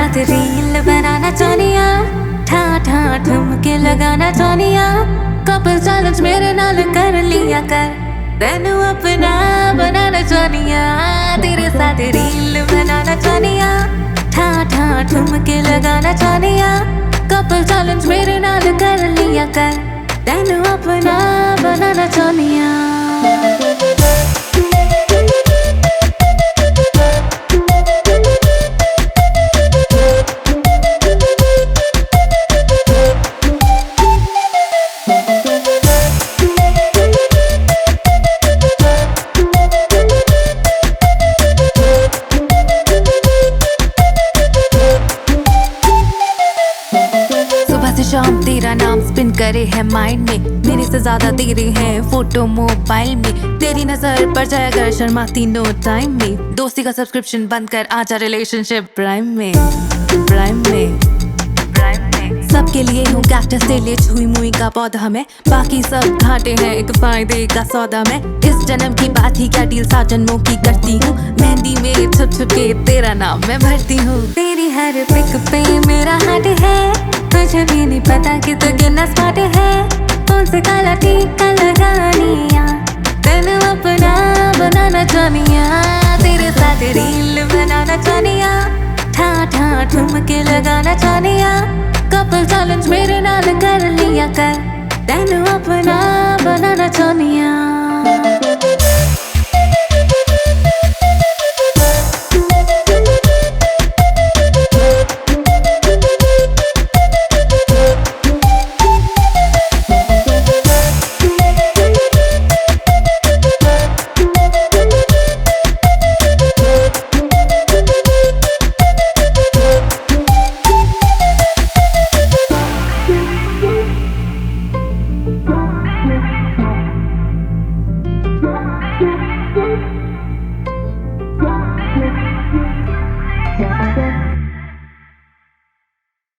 साथ रील बनाना चाहनिया, ठा ठा ठुमके लगाना चाहनिया, कपल चैलेंज मेरे नाल कर लिया कर, तेनू अपना बनाना चाहनिया, तेरे साथ रील बनाना चाहनिया, ठा ठा ठुमके लगाना चाहनिया, कपल चैलेंज मेरे नाल कर लिया कर, तेनू अपना बनाना चाहनिया। शाम तेरा नाम स्पिन करे है माइंड में, मेरे से ज्यादा तेरे हैं फोटो मोबाइल में, तेरी नजर पर जाए अगर शर्माती नो टाइम में, दोस्ती का सब्सक्रिप्शन बंद कर आजा रिलेशनशिप प्राइम में, प्राइम में, प्राइम में। सबके लिए हूँ कैक्टस तेले छुई मुई का पौधा में, बाकी सब घाटे हैं एक फायदे का सौदा में, इस जन्म की बात ही क्या डील 7 जन्मों की करती हूँ, मेहंदी मेरे छुप छुप के तेरा नाम मैं भरती हूँ, तेरी हर पिक पे मेरा हार्ट है, तुझे भी नहीं पता कि तू कितना स्मार्ट है, कौन से काला टीका लगानिया, तेनू अपना बनाना चाहनिया, तेरे साथ रील बनाना चाहनिया, ठा ठा ठुमके लगाना चाहनिया, कपल चैलेंज मेरे नाल कर लिया कर, तेनू अपना बनाना चाहनिया।